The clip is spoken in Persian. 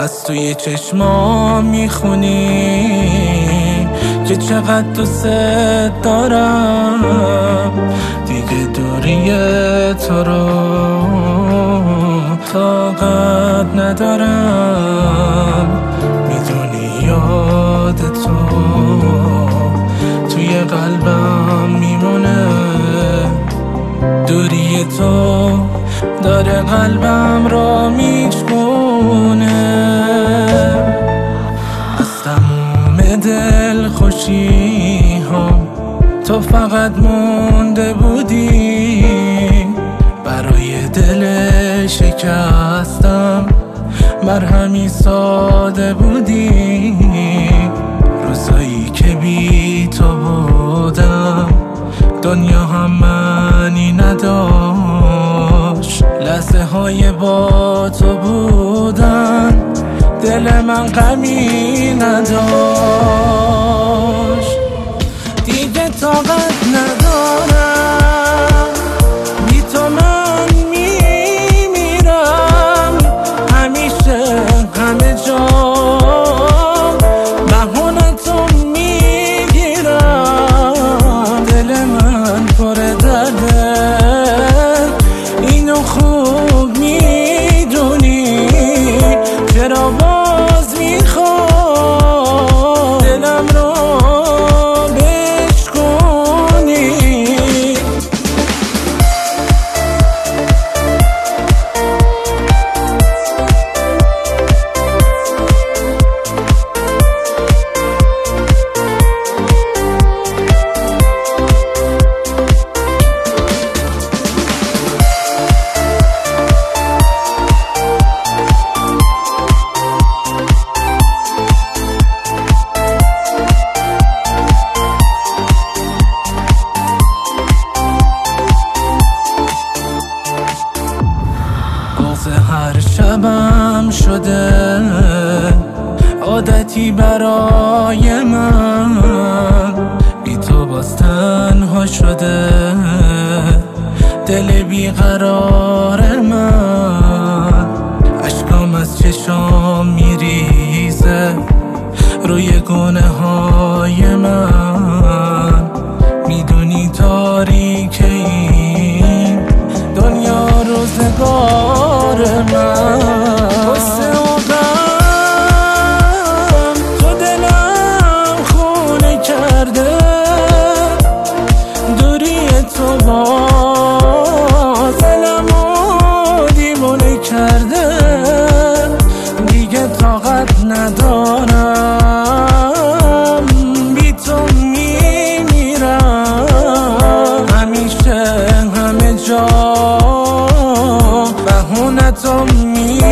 از توی چشمام میخونی که چقدر دوست دارم. دیگه دوری تو رو طاقت ندارم. میدونی یاد تو توی قلبم میمونه. دوری تو داره قلبم را میچکونه. از تموم دل خوشی ها تو فقط مونده بودی. برای دل شکستم مرهمی ساده بودی. روزایی که بی تو بودم دنیا هم معنی نداشت. لحظه های با تو بودن دل من غمی نداشت. دیگه طاقت ندارم، بی تو من میمیرم. همیشه همه جا بهونتو میگیرم. دل من پر درده اینو خوب میدونی. چرا باز میخوای دلم رو هر شبم شده عادتی برای من. بی تو باز تنها شده دل بیقرار من. اشکام از چشام میریزه روی گونه های من. میدونی تاریکه این دنیا روزگار من. قصه و غم تو دلم خونه کرده. دوری تو باز دلمو دیوونه کرده. دیگه طاقت ندارم، بی تو میمیرم. همیشه همه جا بهونتو میگیرم.